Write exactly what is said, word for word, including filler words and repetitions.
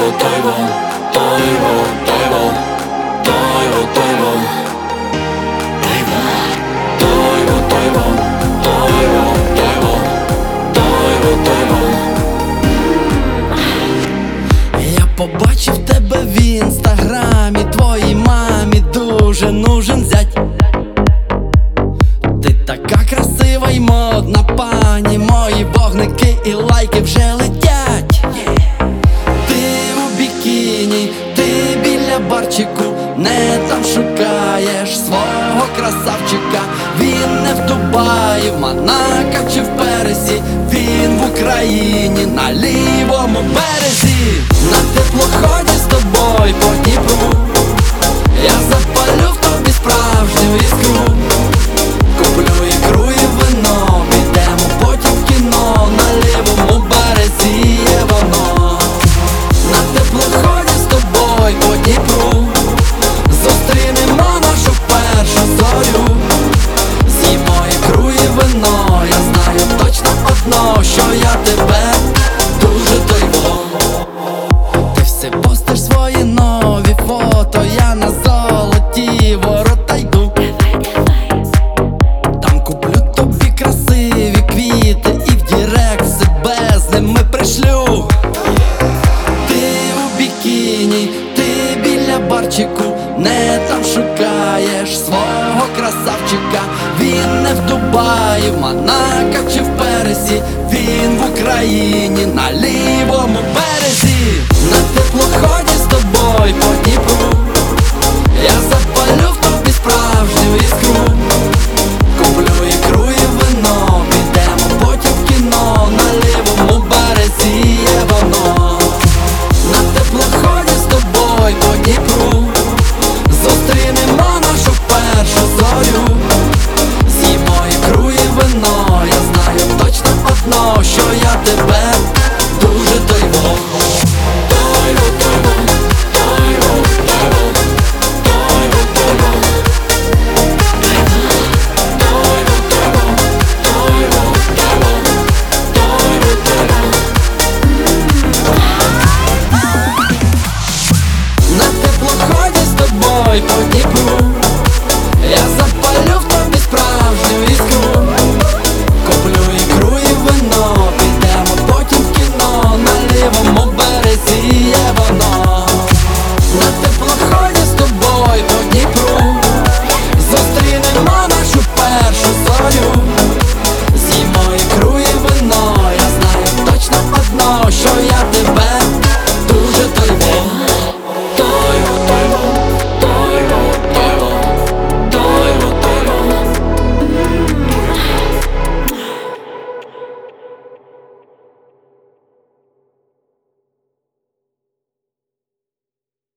Тойво, тойво, тойво, тойво, тойво, тойво, тойво, тойво, тойво, тойво, тойво, тойво. Я побачив тебе в інстаграмі, твоїй мамі дуже нужен зять. Ти така красива й модна пані, мої вогники і лайки вже летять. Ти у бікіні, ти біля барчику, не там шукаєш свого красавчика. Він не в Дубаї, в Монако чи в Пересі, він в Україні, на лівому березі. На теплоході з тобою по Дніпру я запалю в тобі справжню іскру. Куплю ікру і вино, підемо потім в кіно, на лівому березі є воно. На теплоході з тобою по Дніпру зустрінемо нашу першу зорю. З'їмо ікру і вино, я знаю точно одно, що я тебе дуже тойво. Ти все постиш свої нові фото, я на золоті ворота йду. Там куплю тобі красиві квіти і в директ себе з ними пришлю. Ти у бікіні, ти біля барчику, не там шукаєш свого красавчика. Він не в Дубаї, в Монако чи в Пересі, він в Україні, на лівому березі. На теплоході з тобою по Дніпру я запалю в тобі справжню іскру. Куплю ікру і вино, підемо потім в кіно, на лівому березі є воно. На теплоході з тобою по Дніпру зустрінемо нашу першу зорю. З'їмо ікру і вино, я знаю точно одно, що я тебе дуже тойво. Тойво, тойво, тойво, тойво, тойво, тойво, тойво, тойво, тойво, тойво. На теплоході з тобою по